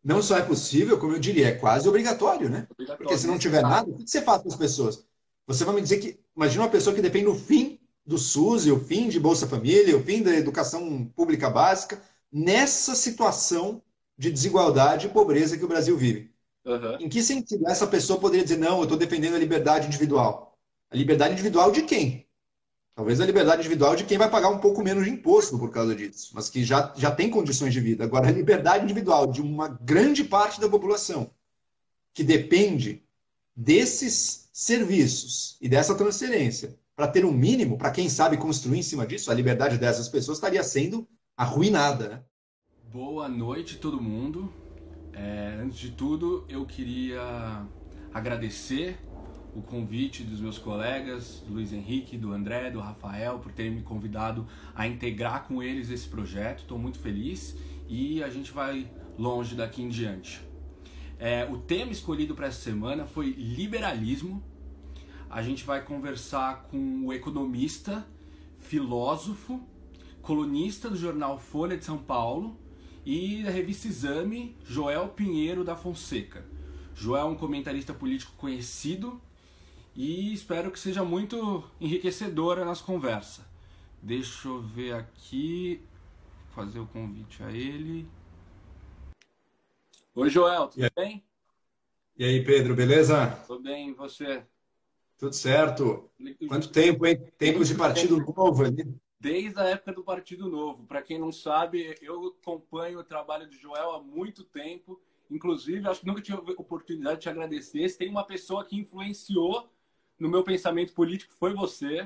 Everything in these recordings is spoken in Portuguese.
não só é possível, como eu diria, é quase obrigatório, né? Porque Obrigatório, se não tiver necessário. nada, o que você faz com as pessoas? Você vai me dizer que, imagina uma pessoa que depende do fim do SUS, e o fim de Bolsa Família, o fim da educação pública básica, nessa situação de desigualdade e pobreza que o Brasil vive. Aham. Em que sentido essa pessoa poderia dizer, não, eu estou defendendo a liberdade individual? A liberdade individual de quem? Talvez a liberdade individual de quem vai pagar um pouco menos de imposto por causa disso, mas que já tem condições de vida. Agora, a liberdade individual de uma grande parte da população que depende desses serviços e dessa transferência para ter um mínimo, para quem sabe construir em cima disso, a liberdade dessas pessoas estaria sendo arruinada, né? Boa noite, todo mundo. Antes de tudo, eu queria agradecer o convite dos meus colegas, do Luiz Henrique, do André, do Rafael, por terem me convidado a integrar com eles esse projeto. Estou muito feliz e a gente vai longe daqui em diante. O tema escolhido para essa semana foi liberalismo. A gente vai conversar com o economista, filósofo, colunista do jornal Folha de São Paulo e da revista Exame, Joel Pinheiro da Fonseca. Joel é um comentarista político conhecido e espero que seja muito enriquecedora a nossa conversa. Deixa eu ver aqui, fazer o convite a ele. Oi, Joel, tudo bem? E aí, Pedro, beleza? Tudo bem, e você? Tudo certo? Quanto tempo, hein? Tempos de Muito partido tempo. novo ali. Desde a época do Partido Novo. Para quem não sabe, eu acompanho o trabalho do Joel há muito tempo. Inclusive, acho que nunca tive a oportunidade de te agradecer. Se tem uma pessoa que influenciou no meu pensamento político, foi você.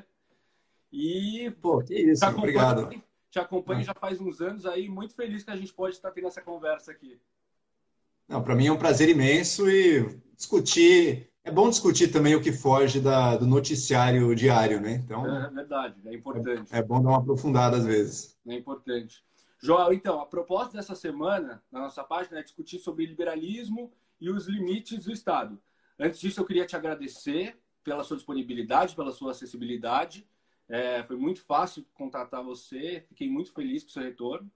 E Pô, que te isso, acompanho, obrigado. te acompanho Ah, já faz uns anos aí. Muito feliz que a gente pode estar tendo essa conversa aqui. não, para mim é um prazer imenso e discutir. É bom discutir também o que foge do noticiário diário, né? Então, É verdade, é importante. é bom dar uma aprofundada às vezes. É importante. Joel, então, a proposta dessa semana, na nossa página, é discutir sobre liberalismo e os limites do Estado. Antes disso, eu queria te agradecer pela sua disponibilidade, pela sua acessibilidade. Foi muito fácil contatar você, fiquei muito feliz com o seu retorno.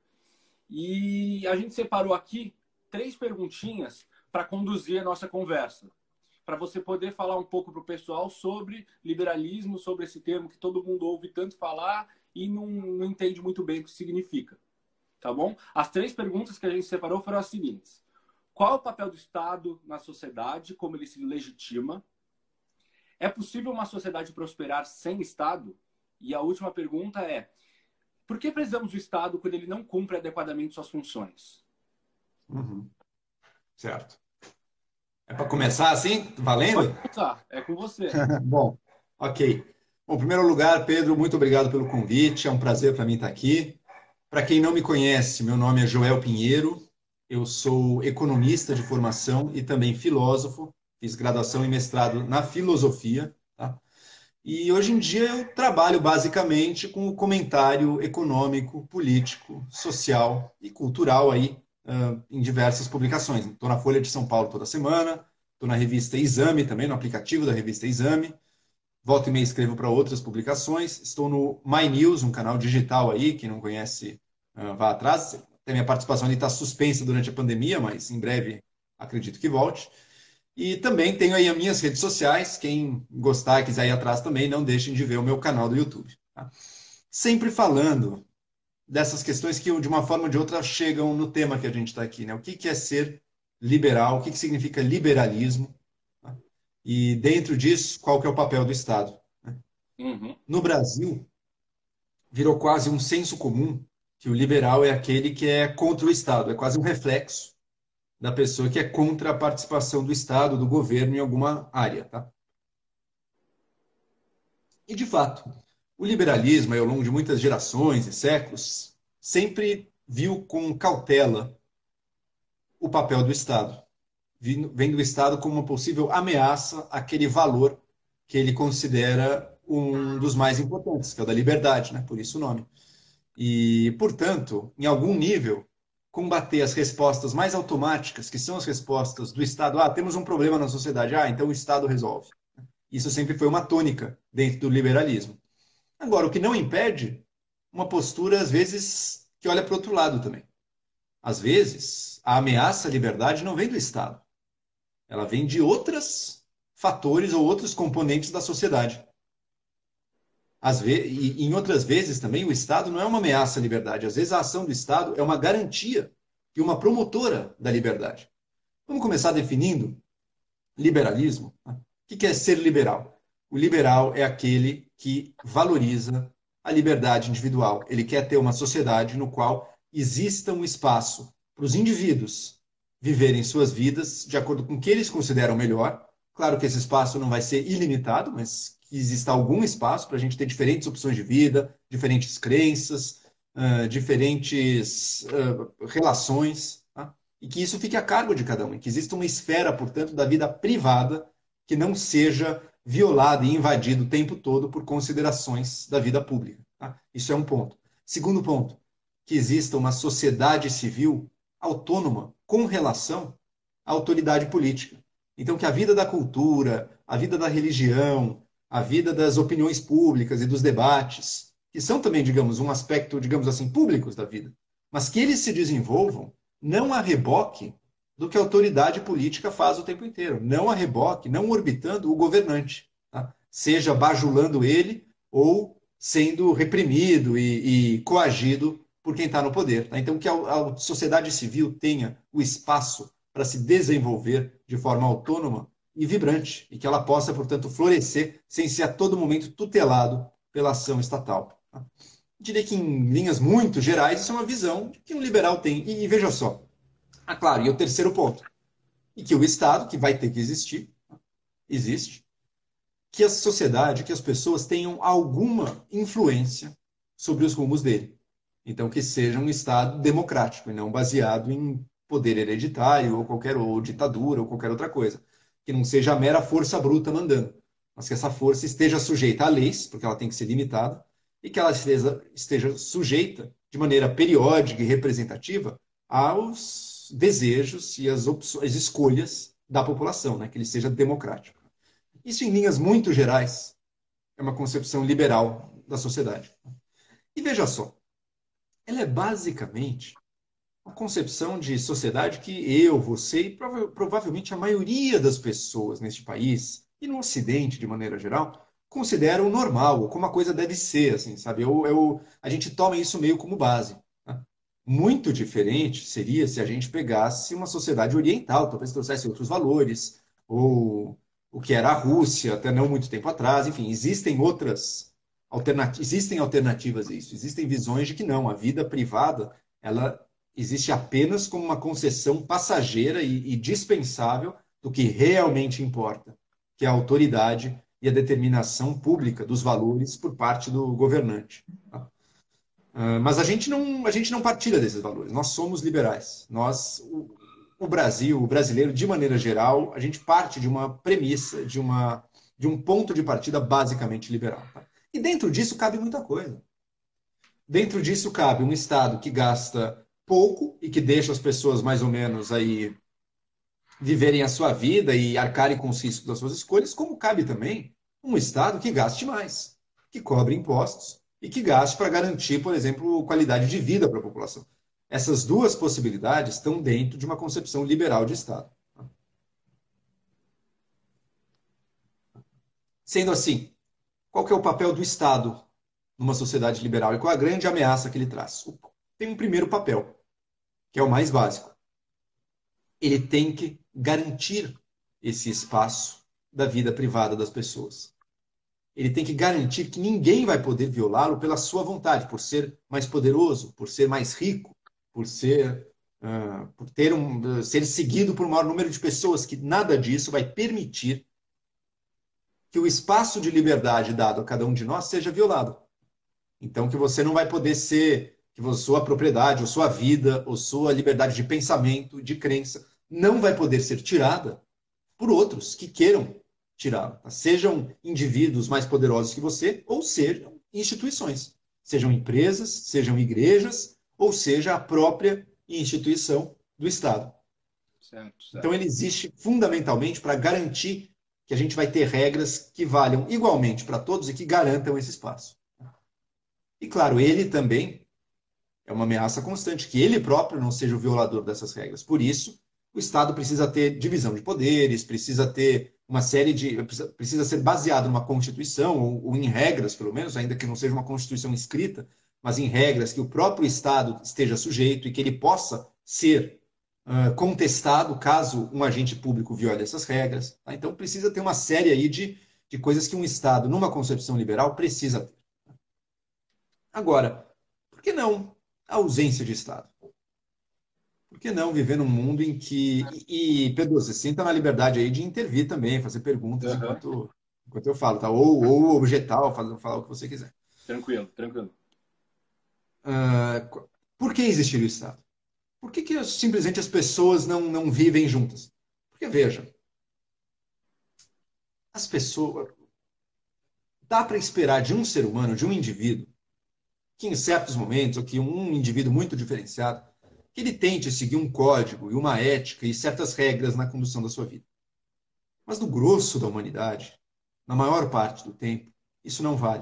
E a gente separou aqui 3 perguntinhas para conduzir a nossa conversa, para você poder falar um pouco para o pessoal sobre liberalismo, sobre esse termo que todo mundo ouve tanto falar e não entende muito bem o que significa, tá bom? As 3 perguntas que a gente separou foram as seguintes: qual é o papel do Estado na sociedade, como ele se legitima? É possível uma sociedade prosperar sem Estado? E a última pergunta é: por que precisamos do Estado quando ele não cumpre adequadamente suas funções? Uhum, certo. É para começar assim, Pode valendo? começar, é com você. Bom, ok. Bom, em primeiro lugar, Pedro, muito obrigado pelo convite. É um prazer para mim estar aqui. Para quem não me conhece, meu nome é Joel Pinheiro. Eu sou economista de formação e também filósofo. Fiz graduação e mestrado na filosofia, tá? E hoje em dia eu trabalho basicamente com o comentário econômico, político, social e cultural aí, em diversas publicações. Estou na Folha de São Paulo toda semana, estou na revista Exame também, no aplicativo da revista Exame. Volta e meia escrevo para outras publicações. Estou no My News, um canal digital aí, quem não conhece, vá atrás. A minha participação ali está suspensa durante a pandemia, mas em breve acredito que volte. E também tenho aí as minhas redes sociais. Quem gostar e quiser ir atrás também, não deixem de ver o meu canal do YouTube. Tá? Sempre falando dessas questões que, de uma forma ou de outra, chegam no tema que a gente está aqui. Né? O que que é ser liberal? O que que significa liberalismo? Tá? E dentro disso, qual que é o papel do Estado? Né? Uhum. No Brasil, virou quase um senso comum que o liberal é aquele que é contra o Estado, é quase um reflexo da pessoa que é contra a participação do Estado, do governo em alguma área. Tá? E, de fato, o liberalismo, ao longo de muitas gerações e séculos, sempre viu com cautela o papel do Estado, vendo o Estado como uma possível ameaça àquele valor que ele considera um dos mais importantes, que é o da liberdade, né? Por isso o nome. E, portanto, em algum nível, combater as respostas mais automáticas, que são as respostas do Estado. Ah, temos um problema na sociedade. Ah, então o Estado resolve. Isso sempre foi uma tônica dentro do liberalismo. Agora, o que não impede uma postura, às vezes, que olha para o outro lado também. Às vezes, a ameaça à liberdade não vem do Estado. Ela vem de outros fatores ou outros componentes da sociedade. E em outras vezes também o Estado não é uma ameaça à liberdade. Às vezes a ação do Estado é uma garantia e uma promotora da liberdade. Vamos começar definindo liberalismo. O que é ser liberal? O liberal é aquele que valoriza a liberdade individual. Ele quer ter uma sociedade no qual exista um espaço para os indivíduos viverem suas vidas de acordo com o que eles consideram melhor. Claro que esse espaço não vai ser ilimitado, mas que exista algum espaço para a gente ter diferentes opções de vida, diferentes crenças, diferentes relações, tá? E que isso fique a cargo de cada um, e que exista uma esfera, portanto, da vida privada que não seja violada e invadida o tempo todo por considerações da vida pública. Tá? Isso é um ponto. Segundo ponto, que exista uma sociedade civil autônoma com relação à autoridade política. Então, que a vida da cultura, a vida da religião, a vida das opiniões públicas e dos debates, que são também, digamos, um aspecto, digamos assim, públicos da vida, mas que eles se desenvolvam não a reboque do que a autoridade política faz o tempo inteiro, não a reboque, não orbitando o governante, tá? Seja bajulando ele ou sendo reprimido e coagido por quem está no poder. Tá? Então, que a sociedade civil tenha o espaço para se desenvolver de forma autônoma e vibrante, e que ela possa, portanto, florescer sem ser a todo momento tutelado pela ação estatal. Tá? Diria que, em linhas muito gerais, isso é uma visão que um liberal tem. E veja só, claro, e o terceiro ponto, e que o Estado, que vai ter que existir, existe, que a sociedade, que as pessoas tenham alguma influência sobre os rumos dele. Então, que seja um Estado democrático e não baseado em poder hereditário ou ditadura ou qualquer outra coisa. Que não seja a mera força bruta mandando, mas que essa força esteja sujeita a leis, porque ela tem que ser limitada, e que ela esteja sujeita de maneira periódica e representativa aos desejos e às escolhas da população, né? Que ele seja democrático. Isso, em linhas muito gerais, é uma concepção liberal da sociedade. E veja só, ela é basicamente uma concepção de sociedade que eu, você e provavelmente a maioria das pessoas neste país, e no Ocidente de maneira geral, consideram normal, ou como a coisa deve ser, assim, sabe? A gente toma isso meio como base. Tá? Muito diferente seria se a gente pegasse uma sociedade oriental, talvez trouxesse outros valores, ou o que era a Rússia até não muito tempo atrás, enfim, existem alternativas a isso, existem visões de que não, a vida privada, ela existe apenas como uma concessão passageira e dispensável do que realmente importa, que é a autoridade e a determinação pública dos valores por parte do governante. Tá? Mas a gente não partilha desses valores. Nós somos liberais. O Brasil, o brasileiro, de maneira geral, a gente parte de uma premissa, de um ponto de partida basicamente liberal. Tá? E dentro disso cabe muita coisa. Dentro disso cabe um Estado que gasta pouco e que deixa as pessoas mais ou menos aí viverem a sua vida e arcarem com os riscos das suas escolhas, como cabe também um Estado que gaste mais, que cobre impostos e que gaste para garantir, por exemplo, qualidade de vida para a população. Essas duas possibilidades estão dentro de uma concepção liberal de Estado. Sendo assim, qual que é o papel do Estado numa sociedade liberal e qual a grande ameaça que ele traz? Tem um primeiro papel, que é o mais básico. Ele tem que garantir esse espaço da vida privada das pessoas. Ele tem que garantir que ninguém vai poder violá-lo pela sua vontade, por ser mais poderoso, por ser mais rico, por ser ser seguido por um maior número de pessoas, que nada disso vai permitir que o espaço de liberdade dado a cada um de nós seja violado. Então, que você não vai poder ser, que sua propriedade, ou sua vida, ou sua liberdade de pensamento, de crença, não vai poder ser tirada por outros que queiram tirá-la. Tá? Sejam indivíduos mais poderosos que você, ou sejam instituições. Sejam empresas, sejam igrejas, ou seja a própria instituição do Estado. Certo, certo. Então, ele existe fundamentalmente para garantir que a gente vai ter regras que valham igualmente para todos e que garantam esse espaço. E, claro, ele também É uma ameaça constante que ele próprio não seja o violador dessas regras. Por isso, o Estado precisa ter divisão de poderes, precisa ter uma série de. Precisa ser baseado numa Constituição, ou em regras, pelo menos, ainda que não seja uma Constituição escrita, mas em regras que o próprio Estado esteja sujeito e que ele possa ser contestado caso um agente público viole essas regras. Tá? Então, precisa ter uma série aí de coisas que um Estado, numa concepção liberal, precisa ter. Agora, por que não a ausência de Estado? Por que não viver num mundo em que. Pedro, você sinta na liberdade aí de intervir também, fazer perguntas Uhum. enquanto eu falo, tá? Ou objetar, ou falar o que você quiser. Tranquilo, tranquilo. Por que existir o Estado? Por que simplesmente as pessoas não vivem juntas? Porque, veja, as pessoas. Dá para esperar de um ser humano, de um indivíduo, que em certos momentos, ou que um indivíduo muito diferenciado, que ele tente seguir um código e uma ética e certas regras na condução da sua vida. Mas no grosso da humanidade, na maior parte do tempo, isso não vale.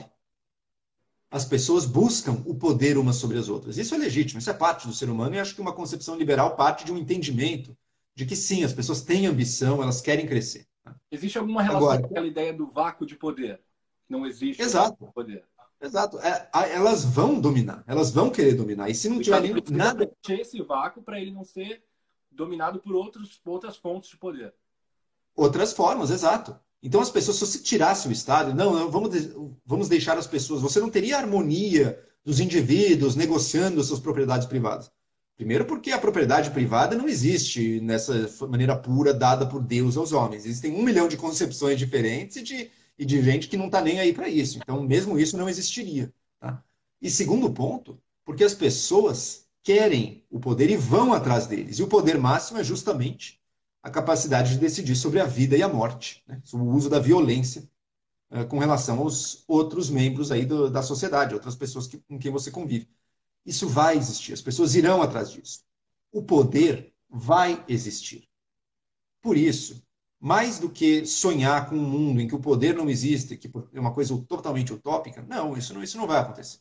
As pessoas buscam o poder umas sobre as outras. Isso é legítimo, isso é parte do ser humano e acho que uma concepção liberal parte de um entendimento de que sim, as pessoas têm ambição, elas querem crescer. Existe alguma relação Agora, com aquela ideia do vácuo de poder? Não existe o vácuo de exato, poder. exato. Elas vão dominar, elas vão querer dominar. E se não O tiver Estado nem precisa nada. preencher esse vácuo para ele não ser dominado por outras fontes de poder. Outras formas, exato. Então as pessoas, se você tirasse o Estado, não, vamos deixar as pessoas. Você não teria harmonia dos indivíduos negociando suas propriedades privadas. Primeiro, porque a propriedade privada não existe nessa maneira pura dada por Deus aos homens. Existem 1 milhão de concepções diferentes e de gente que não está nem aí para isso. Então, mesmo isso não existiria. Tá? E segundo ponto, porque as pessoas querem o poder e vão atrás deles. E o poder máximo é justamente a capacidade de decidir sobre a vida e a morte, né? Sobre o uso da violência com relação aos outros membros aí da sociedade, outras pessoas com quem você convive. Isso vai existir, as pessoas irão atrás disso. O poder vai existir. Por isso, mais do que sonhar com um mundo em que o poder não existe, que é uma coisa totalmente utópica, não, isso não vai acontecer.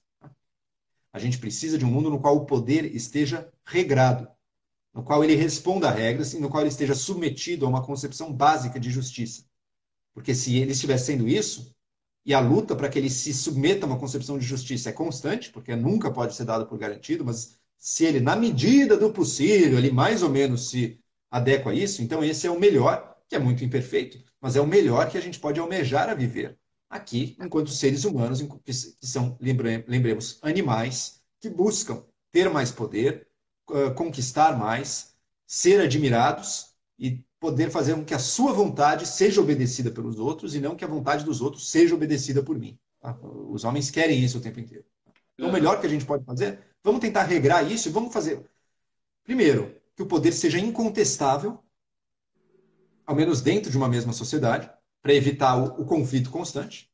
A gente precisa de um mundo no qual o poder esteja regrado, no qual ele responda a regras e no qual ele esteja submetido a uma concepção básica de justiça. Porque se ele estiver sendo isso, e a luta para que ele se submeta a uma concepção de justiça é constante, porque nunca pode ser dado por garantido, mas se ele, na medida do possível, ele mais ou menos se adequa a isso, então esse é o melhor, que é muito imperfeito, mas é o melhor que a gente pode almejar a viver aqui, enquanto seres humanos, que são, lembremos, animais que buscam ter mais poder, conquistar mais, ser admirados e poder fazer com que a sua vontade seja obedecida pelos outros e não que a vontade dos outros seja obedecida por mim. Tá? Os homens querem isso o tempo inteiro. Então, o Uhum. melhor que a gente pode fazer, vamos tentar regrar isso e vamos fazer, primeiro, que o poder seja incontestável, ao menos dentro de uma mesma sociedade, para evitar o conflito constante.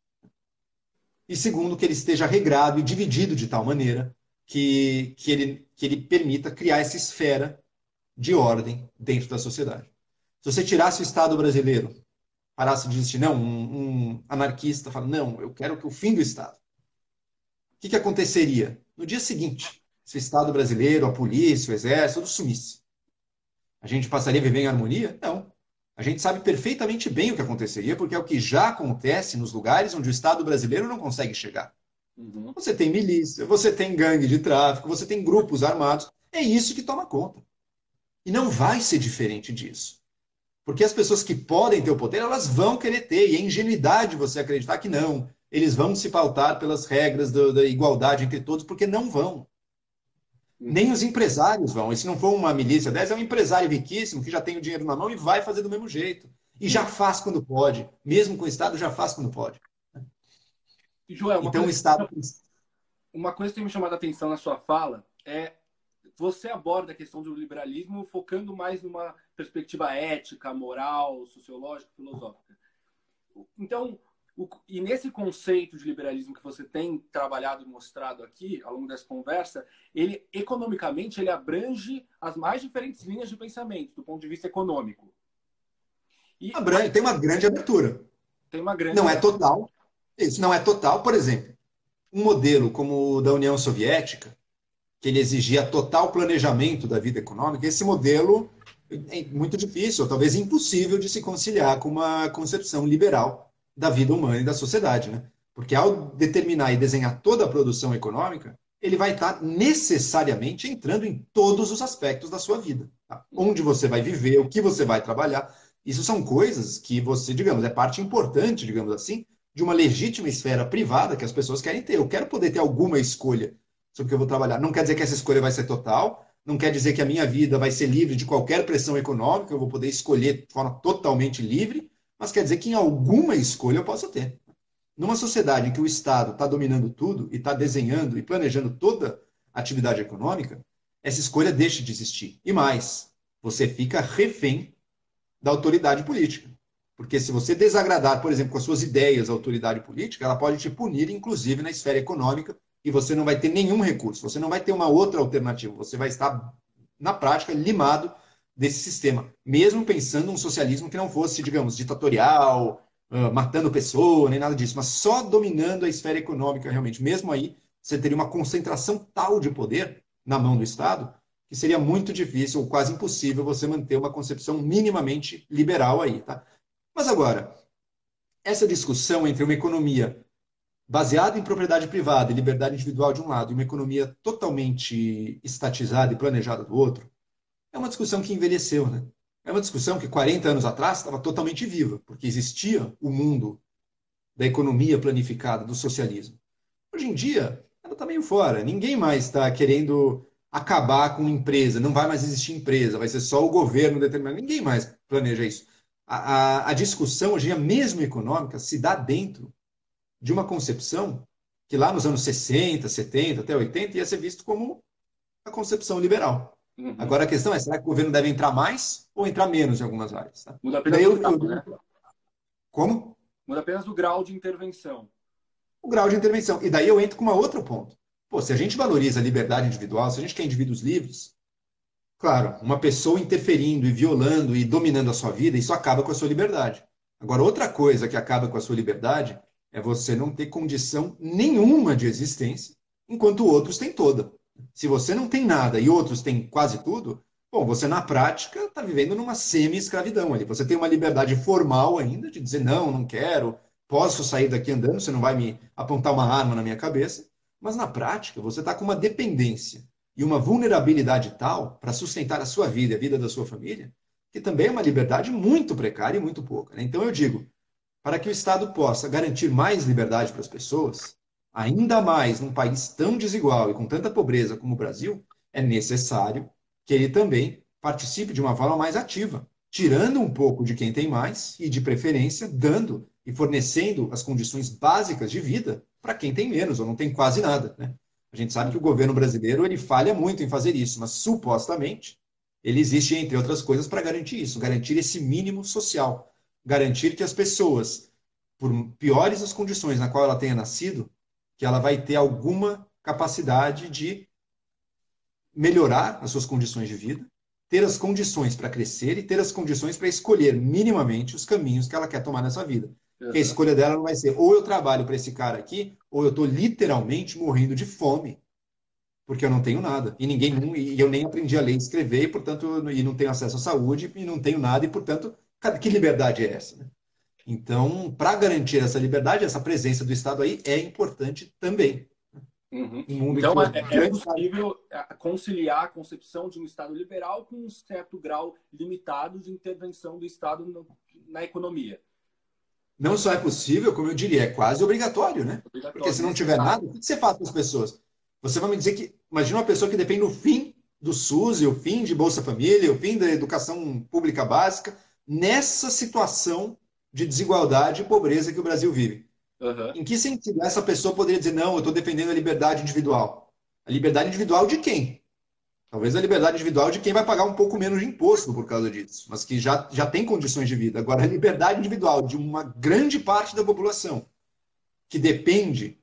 E segundo, que ele esteja regrado e dividido de tal maneira que ele permita criar essa esfera de ordem dentro da sociedade. Se você tirasse o Estado brasileiro, parasse de existir, não, um anarquista fala, não, eu quero que o fim do Estado. O que aconteceria? No dia seguinte, se o Estado brasileiro, a polícia, o exército, tudo sumisse. A gente passaria a viver em harmonia? Não. A gente sabe perfeitamente bem o que aconteceria, porque é o que já acontece nos lugares onde o Estado brasileiro não consegue chegar. Uhum. Você tem milícia, você tem gangue de tráfico, você tem grupos armados. É isso que toma conta. E não vai ser diferente disso. Porque as pessoas que podem ter o poder, elas vão querer ter. E é ingenuidade você acreditar que não. Eles vão se pautar pelas regras da igualdade entre todos, porque não vão. Nem Uhum. os empresários vão. E se não for uma milícia dessa, é um empresário riquíssimo que já tem o dinheiro na mão e vai fazer do mesmo jeito. E já faz quando pode. Mesmo com o Estado, já faz quando pode. Joel, Então, o Estado. uma coisa que tem me chamado a atenção na sua fala é você aborda a questão do liberalismo focando mais numa perspectiva ética, moral, sociológica, filosófica. Então, e nesse conceito de liberalismo que você tem trabalhado e mostrado aqui ao longo dessa conversa, ele economicamente ele abrange as mais diferentes linhas de pensamento do ponto de vista econômico. E Tem uma grande abertura. tem uma grande Não é total. Isso não é total. Por exemplo, um modelo como o da União Soviética, que ele exigia total planejamento da vida econômica, esse modelo é muito difícil, ou talvez impossível de se conciliar com uma concepção liberal da vida humana e da sociedade, né? Porque ao determinar e desenhar toda a produção econômica, ele vai estar necessariamente entrando em todos os aspectos da sua vida. Tá? Onde você vai viver, o que você vai trabalhar. Isso são coisas que você, digamos, é parte importante, digamos assim, de uma legítima esfera privada que as pessoas querem ter. Eu quero poder ter alguma escolha sobre o que eu vou trabalhar. Não quer dizer que essa escolha vai ser total, não quer dizer que a minha vida vai ser livre de qualquer pressão econômica, eu vou poder escolher de forma totalmente livre, mas quer dizer que em alguma escolha eu posso ter. Numa sociedade em que o Estado está dominando tudo e está desenhando e planejando toda a atividade econômica, essa escolha deixa de existir. E mais, você fica refém da autoridade política. Porque se você desagradar, por exemplo, com as suas ideias à autoridade política, ela pode te punir, inclusive na esfera econômica, e você não vai ter nenhum recurso, você não vai ter uma outra alternativa, você vai estar, na prática, limado desse sistema, mesmo pensando um socialismo que não fosse, digamos, ditatorial, matando pessoa, nem nada disso, mas só dominando a esfera econômica realmente. Mesmo aí, você teria uma concentração tal de poder na mão do Estado que seria muito difícil ou quase impossível você manter uma concepção minimamente liberal aí, tá? Mas agora, essa discussão entre uma economia baseada em propriedade privada e liberdade individual de um lado e uma economia totalmente estatizada e planejada do outro, é uma discussão que envelheceu, né? É uma discussão que 40 anos atrás estava totalmente viva, porque existia o mundo da economia planificada, do socialismo. Hoje em dia, ela está meio fora. Ninguém mais está querendo acabar com empresa, não vai mais existir empresa, vai ser só o governo determinado. Ninguém mais planeja isso. A discussão, hoje em dia, mesmo econômica, se dá dentro de uma concepção que lá nos anos 60, 70, até 80, ia ser visto como a concepção liberal. Uhum. Agora a questão é, será que o governo deve entrar mais ou entrar menos em algumas áreas? Tá? Muda apenas o grau, né? Como? Muda apenas o grau de intervenção. O grau de intervenção. E daí eu entro com um outro ponto. Pô, se a gente valoriza a liberdade individual, se a gente quer indivíduos livres, claro, uma pessoa interferindo e violando e dominando a sua vida, isso acaba com a sua liberdade. Agora, outra coisa que acaba com a sua liberdade é você não ter condição nenhuma de existência, enquanto outros têm toda. Se você não tem nada e outros têm quase tudo, bom, você na prática está vivendo numa semi-escravidão ali. Você tem uma liberdade formal ainda de dizer, não, não quero, posso sair daqui andando, você não vai me apontar uma arma na minha cabeça, mas na prática você está com uma dependência e uma vulnerabilidade tal para sustentar a sua vida e a vida da sua família, que também é uma liberdade muito precária e muito pouca. Né? Então eu digo, para que o Estado possa garantir mais liberdade para as pessoas, ainda mais num país tão desigual e com tanta pobreza como o Brasil, é necessário que ele também participe de uma forma mais ativa, tirando um pouco de quem tem mais e, de preferência, dando e fornecendo as condições básicas de vida para quem tem menos ou não tem quase nada. Né? A gente sabe que o governo brasileiro ele falha muito em fazer isso, mas supostamente ele existe, entre outras coisas, para garantir isso, garantir esse mínimo social, garantir que as pessoas, por piores as condições na qual ela tenha nascido, que ela vai ter alguma capacidade de melhorar as suas condições de vida, ter as condições para crescer e ter as condições para escolher minimamente os caminhos que ela quer tomar nessa vida. Porque a escolha dela não vai ser ou eu trabalho para esse cara aqui, ou eu estou literalmente morrendo de fome, porque eu não tenho nada. E eu nem aprendi a ler e escrever, e, portanto, e não tenho acesso à saúde, e não tenho nada, e, portanto, que liberdade é essa? Né? Então, para garantir essa liberdade, essa presença do Estado aí é importante também. Uhum. Então, é possível conciliar a concepção de um Estado liberal com um certo grau limitado de intervenção do Estado na economia. Não só é possível, como eu diria, é quase obrigatório, né? Porque se não tiver nada, o que você faz com as pessoas? Você vai me dizer que, imagina uma pessoa que depende do fim do SUS, o fim de Bolsa Família, o fim da educação pública básica, nessa situação de desigualdade e pobreza que o Brasil vive. Uhum. Em que sentido essa pessoa poderia dizer, não, eu estou defendendo a liberdade individual? A liberdade individual de quem? Talvez a liberdade individual de quem vai pagar um pouco menos de imposto por causa disso, mas que já tem condições de vida. Agora, a liberdade individual de uma grande parte da população que depende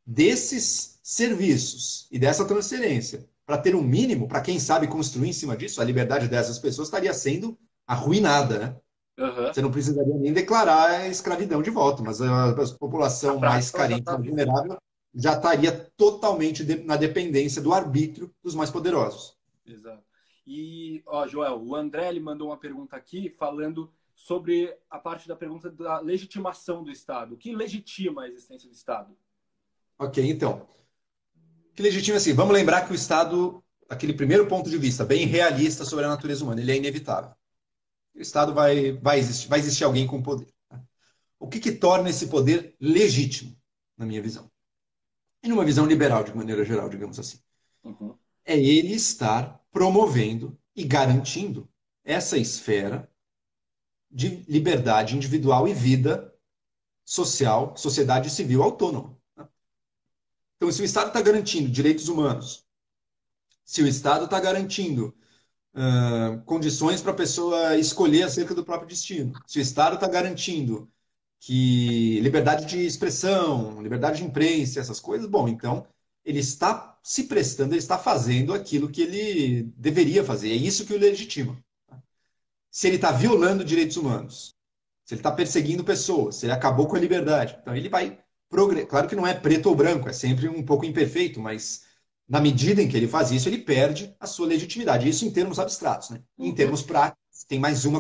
desses serviços e dessa transferência para ter um mínimo, para quem sabe construir em cima disso, a liberdade dessas pessoas estaria sendo arruinada, né? Uhum. Você não precisaria nem declarar a escravidão de volta, mas a população mais carente, mais vulnerável, já estaria totalmente na dependência do arbítrio dos mais poderosos. Exato. E, ó, Joel, o André ele mandou uma pergunta aqui falando sobre a parte da pergunta da legitimação do Estado. O que legitima a existência do Estado? Ok, então. Que legitima assim? Vamos lembrar que o Estado, aquele primeiro ponto de vista, bem realista sobre a natureza humana, ele é inevitável. O Estado vai existir alguém com poder. O que torna esse poder legítimo, na minha visão? E numa visão liberal, de maneira geral, digamos assim. Uhum. É ele estar promovendo e garantindo essa esfera de liberdade individual e vida social, sociedade civil autônoma. Então, se o Estado está garantindo direitos humanos, se o Estado está garantindo condições para a pessoa escolher acerca do próprio destino, se o Estado está garantindo que liberdade de expressão, liberdade de imprensa, essas coisas, bom, então ele está se prestando, ele está fazendo aquilo que ele deveria fazer. É isso que o legitima. Se ele está violando direitos humanos, se ele está perseguindo pessoas, se ele acabou com a liberdade, então ele vai progredir. Claro que não é preto ou branco, é sempre um pouco imperfeito, mas na medida em que ele faz isso, ele perde a sua legitimidade. Isso em termos abstratos, né? Em termos práticos, tem mais uma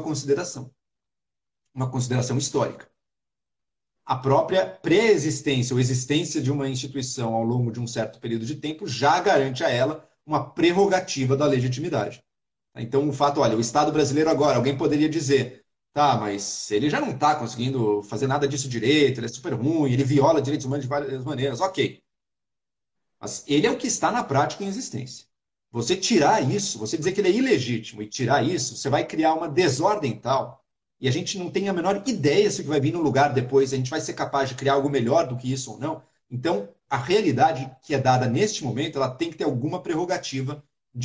consideração histórica. A própria pré-existência ou existência de uma instituição ao longo de um certo período de tempo já garante a ela uma prerrogativa da legitimidade. Então, o fato, olha, o Estado brasileiro agora, alguém poderia dizer, tá, mas ele já não está conseguindo fazer nada disso direito, ele é super ruim, ele viola direitos humanos de várias maneiras, ok. Mas ele é o que está na prática em existência. Você tirar isso, você dizer que ele é ilegítimo e tirar isso, você vai criar uma desordem tal, e a gente não tem a menor ideia se o que vai vir no lugar depois, a gente vai ser capaz de criar algo melhor do que isso ou não. Então, a realidade que é dada neste momento, ela tem que ter alguma prerrogativa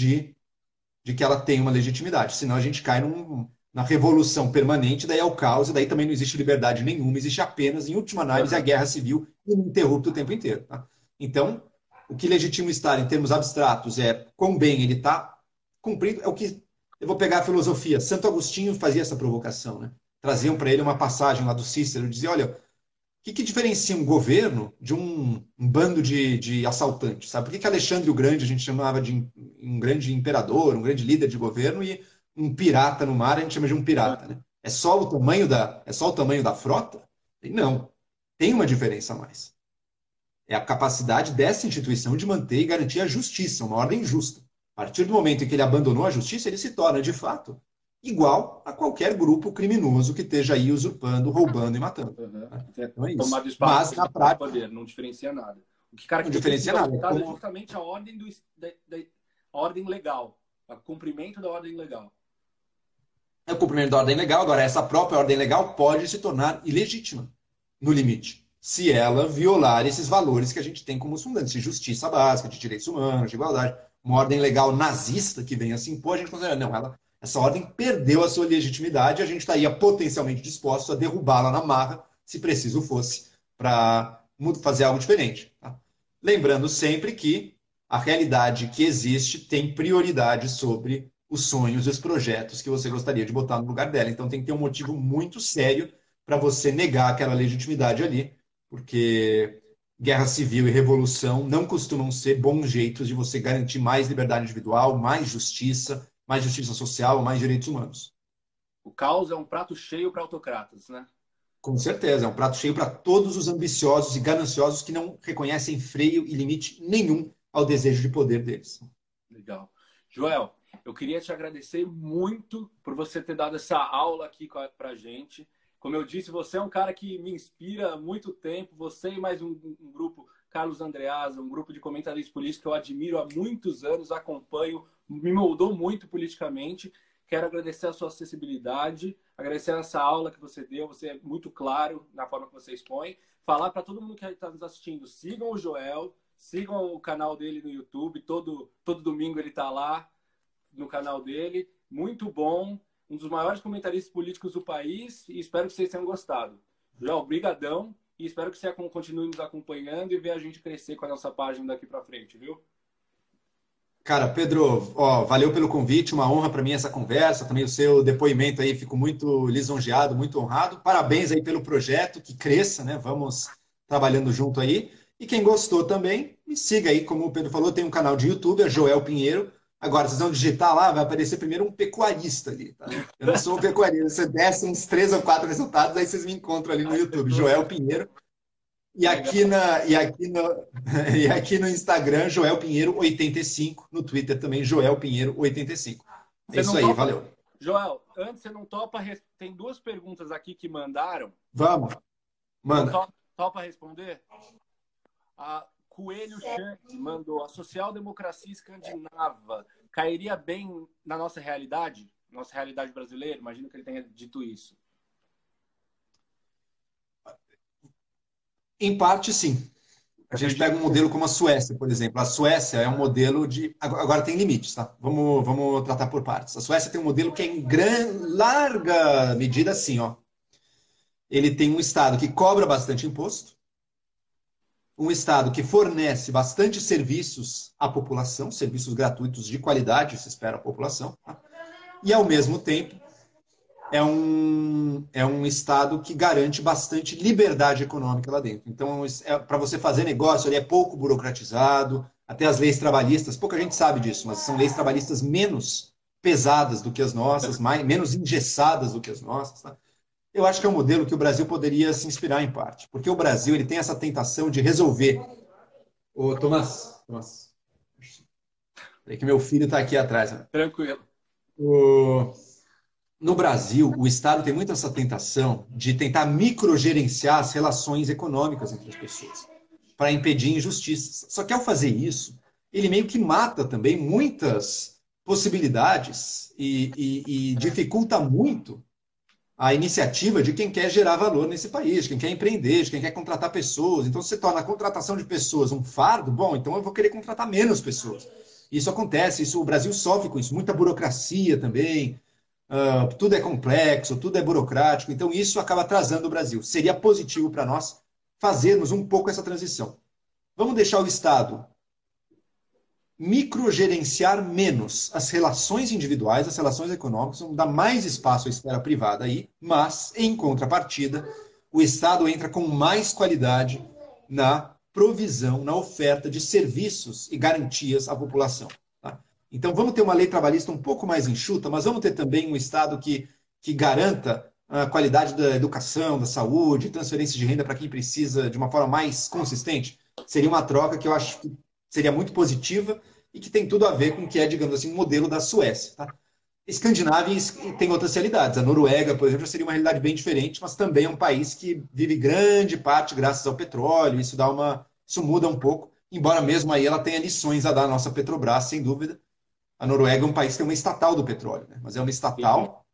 de que ela tem uma legitimidade. Senão a gente cai na revolução permanente, daí é o caos, e daí também não existe liberdade nenhuma, existe apenas, em última análise, a guerra civil ininterrupta o tempo inteiro. Tá? Então, o que legitima o Estado em termos abstratos é quão bem ele está cumprindo, é o que... Eu vou pegar a filosofia. Santo Agostinho fazia essa provocação. Né? Traziam para ele uma passagem lá do Cícero, dizia, olha, o que diferencia um governo de um bando de assaltantes? Sabe? Por que Alexandre o Grande a gente chamava de um grande imperador, um grande líder de governo, e um pirata no mar a gente chama de um pirata? Né? É só o tamanho da frota? Não. Tem uma diferença a mais. É a capacidade dessa instituição de manter e garantir a justiça, uma ordem justa. A partir do momento em que ele abandonou a justiça, ele se torna, de fato, igual a qualquer grupo criminoso que esteja aí usurpando, roubando e matando. Uhum. Então é Tomado isso. espaço, Mas, na prática, poder, não diferencia nada. O que não diferencia nada. é justamente a ordem, a ordem legal, o cumprimento da ordem legal. É o cumprimento da ordem legal. Agora, essa própria ordem legal pode se tornar ilegítima, no limite, se ela violar esses valores que a gente tem como fundantes, de justiça básica, de direitos humanos, de igualdade. Uma ordem legal nazista que venha assim, pô, a gente considera, não, essa ordem perdeu a sua legitimidade e a gente estaria potencialmente disposto a derrubá-la na marra, se preciso fosse, para fazer algo diferente. Tá? Lembrando sempre que a realidade que existe tem prioridade sobre os sonhos e os projetos que você gostaria de botar no lugar dela. Então tem que ter um motivo muito sério para você negar aquela legitimidade ali, porque guerra civil e revolução não costumam ser bons jeitos de você garantir mais liberdade individual, mais justiça social, mais direitos humanos. O caos é um prato cheio para autocratas, né? Com certeza, é um prato cheio para todos os ambiciosos e gananciosos que não reconhecem freio e limite nenhum ao desejo de poder deles. Legal. Joel, eu queria te agradecer muito por você ter dado essa aula aqui para a gente. Como eu disse, você é um cara que me inspira há muito tempo. Você e mais um grupo, Carlos Andreasa, um grupo de comentaristas políticos que eu admiro há muitos anos, acompanho, me moldou muito politicamente. Quero agradecer a sua acessibilidade, agradecer essa aula que você deu. Você é muito claro na forma que você expõe. Falar para todo mundo que está nos assistindo, sigam o Joel, sigam o canal dele no YouTube. Todo domingo ele está lá no canal dele. Muito bom. Um dos maiores comentaristas políticos do país, e espero que vocês tenham gostado. Joel, brigadão, e espero que você continue nos acompanhando e ver a gente crescer com a nossa página daqui para frente, viu? Cara, Pedro, ó, valeu pelo convite, uma honra para mim essa conversa, também o seu depoimento aí, fico muito lisonjeado, muito honrado. Parabéns aí pelo projeto, que cresça, né? Vamos trabalhando junto aí. E quem gostou também, me siga aí, como o Pedro falou, tem um canal de YouTube, é Joel Pinheiro. Agora, vocês vão digitar lá, vai aparecer primeiro um pecuarista ali, tá? Eu não sou um pecuarista, você desce uns 3 ou 4 resultados, aí vocês me encontram ali no YouTube, Joel Pinheiro. E aqui, e aqui no Instagram, Joel Pinheiro 85, no Twitter também, Joel Pinheiro 85. É Você isso não aí, topa? valeu. Joel, antes você não topa. Tem duas perguntas aqui que mandaram. Vamos, Não manda. topa responder? A Coelho Chan mandou: a social-democracia escandinava cairia bem na nossa realidade brasileira? Imagino que ele tenha dito isso. Em parte, sim. A gente pega um modelo como a Suécia, por exemplo. A Suécia é um modelo de. Agora tem limites, tá? Vamos tratar por partes. A Suécia tem um modelo que é em larga medida assim, ó. Ele tem um Estado que cobra bastante imposto, um Estado que fornece bastante serviços à população, serviços gratuitos de qualidade, se espera a população, tá? E, ao mesmo tempo, é um Estado que garante bastante liberdade econômica lá dentro. Então, para você fazer negócio, ele é pouco burocratizado, até as leis trabalhistas, pouca gente sabe disso, mas são leis trabalhistas menos pesadas do que as nossas, menos engessadas do que as nossas, tá? Eu acho que é um modelo que o Brasil poderia se inspirar em parte, porque o Brasil ele tem essa tentação de resolver. Ô, Tomás, é que meu filho está aqui atrás, né? Tranquilo. O... No Brasil, o Estado tem muito essa tentação de tentar microgerenciar as relações econômicas entre as pessoas, para impedir injustiças. Só que ao fazer isso, ele meio que mata também muitas possibilidades e dificulta muito a iniciativa de quem quer gerar valor nesse país, de quem quer empreender, de quem quer contratar pessoas. Então, se você torna a contratação de pessoas um fardo, bom, então eu vou querer contratar menos pessoas. Isso acontece, o Brasil sofre com isso, muita burocracia também, tudo é complexo, tudo é burocrático, então isso acaba atrasando o Brasil. Seria positivo para nós fazermos um pouco essa transição. Vamos deixar o Estado microgerenciar menos as relações individuais, as relações econômicas, vamos dar mais espaço à esfera privada aí, mas, em contrapartida, o Estado entra com mais qualidade na provisão, na oferta de serviços e garantias à população. Tá? Então, vamos ter uma lei trabalhista um pouco mais enxuta, mas vamos ter também um Estado que garanta a qualidade da educação, da saúde, transferência de renda para quem precisa de uma forma mais consistente. Seria uma troca que eu acho que seria muito positiva e que tem tudo a ver com o que é, digamos assim, o modelo da Suécia. Tá? Escandinávia tem outras realidades. A Noruega, por exemplo, seria uma realidade bem diferente, mas também é um país que vive grande parte graças ao petróleo. Isso muda um pouco, embora mesmo aí ela tenha lições a dar à nossa Petrobras, sem dúvida. A Noruega é um país que tem uma estatal do petróleo, né? Mas é uma estatal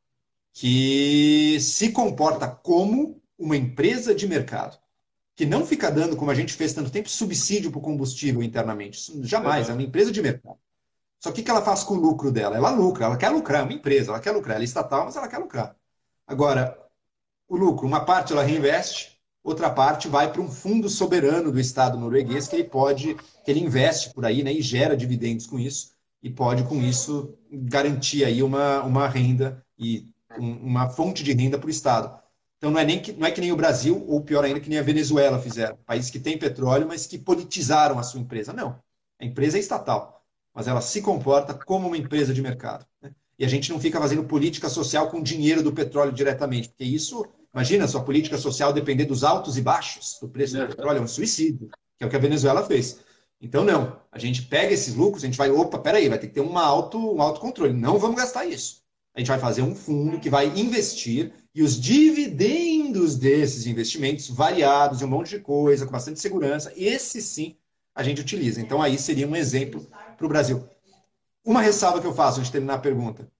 que se comporta como uma empresa de mercado, que não fica dando, como a gente fez tanto tempo, subsídio para o combustível internamente. Isso jamais, é uma empresa de mercado. Só que o que ela faz com o lucro dela? Ela lucra, ela quer lucrar, é uma empresa, ela quer lucrar, ela é estatal, mas ela quer lucrar. Agora, o lucro, uma parte ela reinveste, outra parte vai para um fundo soberano do Estado norueguês que ele investe por aí, né, e gera dividendos com isso, e pode, com isso, garantir aí uma renda e uma fonte de renda para o Estado. Então não é que nem o Brasil, ou pior ainda, que nem a Venezuela fizeram. Países que têm petróleo, mas que politizaram a sua empresa. Não. A empresa é estatal, mas ela se comporta como uma empresa de mercado. Né? E a gente não fica fazendo política social com dinheiro do petróleo diretamente, porque isso, imagina, a sua política social depender dos altos e baixos do preço do petróleo, é um suicídio, que é o que a Venezuela fez. Então, não. A gente pega esses lucros, a gente vai, opa, peraí, vai ter que ter um autocontrole. Não vamos gastar isso. A gente vai fazer um fundo que vai investir e os dividendos desses investimentos variados, e um monte de coisa, com bastante segurança, esse sim a gente utiliza. Então, aí seria um exemplo para o Brasil. Uma ressalva que eu faço antes de terminar a pergunta.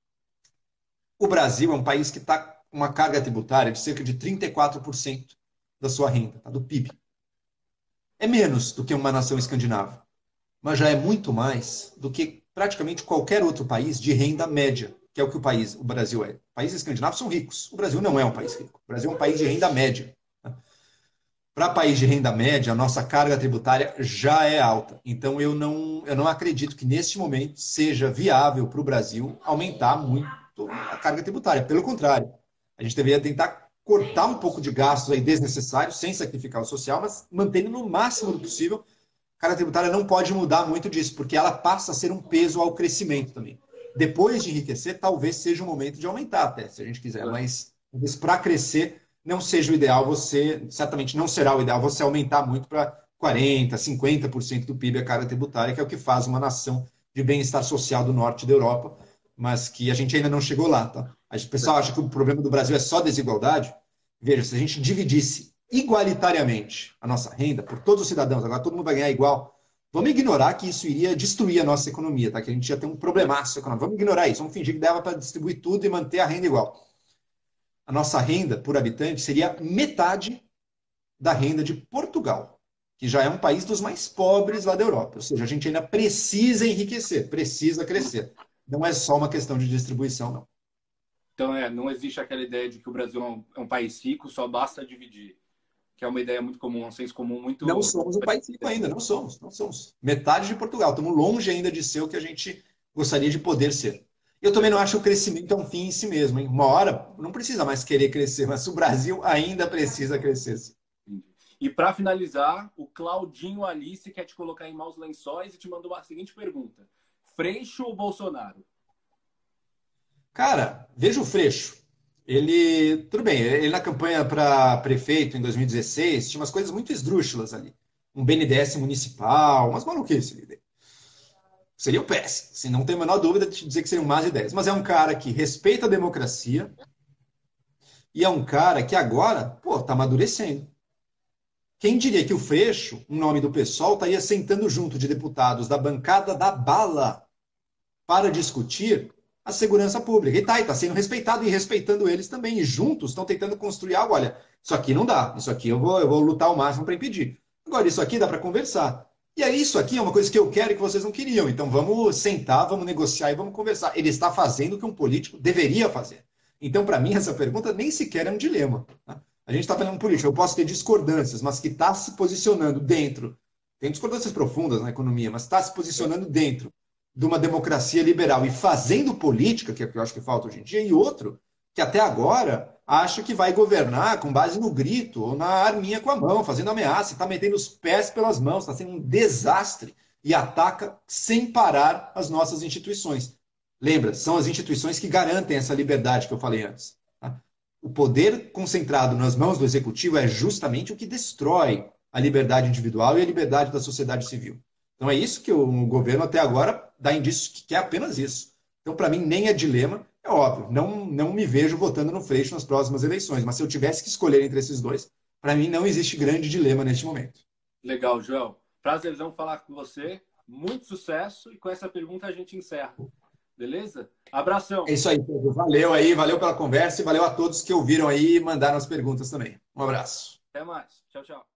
O Brasil é um país que está com uma carga tributária de cerca de 34% da sua renda, tá? Do PIB. É menos do que uma nação escandinava, mas já é muito mais do que praticamente qualquer outro país de renda média, que é o que o Brasil é. Países escandinavos são ricos. O Brasil não é um país rico. O Brasil é um país de renda média. Para país de renda média, a nossa carga tributária já é alta. Então, eu não acredito que, neste momento, seja viável para o Brasil aumentar muito a carga tributária. Pelo contrário, a gente deveria tentar cortar um pouco de gastos aí desnecessários, sem sacrificar o social, mas mantendo no máximo do possível. A carga tributária não pode mudar muito disso, porque ela passa a ser um peso ao crescimento também. Depois de enriquecer, talvez seja o momento de aumentar até, se a gente quiser, mas para crescer não seja o ideal você, certamente não será o ideal você aumentar muito para 40%, 50% do PIB a carga tributária, que é o que faz uma nação de bem-estar social do norte da Europa, mas que a gente ainda não chegou lá, tá? O pessoal acha que o problema do Brasil é só desigualdade. Veja, se a gente dividisse igualitariamente a nossa renda por todos os cidadãos, agora todo mundo vai ganhar igual, vamos ignorar que isso iria destruir a nossa economia, tá? Que a gente ia ter um problemaço econômico. Vamos ignorar isso, vamos fingir que dava para distribuir tudo e manter a renda igual. A nossa renda por habitante seria metade da renda de Portugal, que já é um país dos mais pobres lá da Europa. Ou seja, a gente ainda precisa enriquecer, precisa crescer. Não é só uma questão de distribuição, não. Então, não existe aquela ideia de que o Brasil é um país rico, só basta dividir. Que é uma ideia muito comum, um senso comum muito... Não somos um país rico ainda, não somos, não somos. Metade de Portugal, estamos longe ainda de ser o que a gente gostaria de poder ser. Eu também não acho que o crescimento é um fim em si mesmo, hein? Uma hora não precisa mais querer crescer, mas o Brasil ainda precisa crescer. Sim. E para finalizar, o Claudinho Alice quer te colocar em maus lençóis e te mandou a seguinte pergunta: Freixo ou Bolsonaro? Cara, veja o Freixo. Ele, tudo bem, ele na campanha para prefeito em 2016 tinha umas coisas muito esdrúxulas ali. Um BNDES municipal, umas maluquices ali. Seria o péssimo, assim, não tenho a menor dúvida de dizer que seriam más ideias. Mas é um cara que respeita a democracia e é um cara que agora, pô, tá amadurecendo. Quem diria que o Freixo, em nome do PSOL, estaria sentando junto de deputados da bancada da bala para discutir a segurança pública. E tá sendo respeitado e respeitando eles também. E juntos estão tentando construir algo. Olha, isso aqui não dá, isso aqui eu vou lutar ao máximo para impedir. Agora, isso aqui dá para conversar. E aí, isso aqui é uma coisa que eu quero e que vocês não queriam. Então, vamos sentar, vamos negociar e vamos conversar. Ele está fazendo o que um político deveria fazer. Então, para mim, essa pergunta nem sequer é um dilema. Tá? A gente está falando político, eu posso ter discordâncias, mas que está se posicionando dentro. Tem discordâncias profundas na economia, mas está se posicionando dentro de uma democracia liberal e fazendo política, que é o que eu acho que falta hoje em dia, e outro que até agora acha que vai governar com base no grito ou na arminha com a mão, fazendo ameaça, está metendo os pés pelas mãos, está sendo um desastre e ataca sem parar as nossas instituições. Lembra, são as instituições que garantem essa liberdade que eu falei antes. Tá? O poder concentrado nas mãos do executivo é justamente o que destrói a liberdade individual e a liberdade da sociedade civil. Então é isso que o governo até agora dá indícios que quer apenas isso. Então, para mim, nem é dilema. É óbvio, não me vejo votando no Freixo nas próximas eleições, mas se eu tivesse que escolher entre esses dois, para mim não existe grande dilema neste momento. Legal, João. Prazerzão falar com você. Muito sucesso. E com essa pergunta a gente encerra. Beleza? Abração. É isso aí, Pedro. Valeu aí, valeu pela conversa e valeu a todos que ouviram aí e mandaram as perguntas também. Um abraço. Até mais. Tchau, tchau.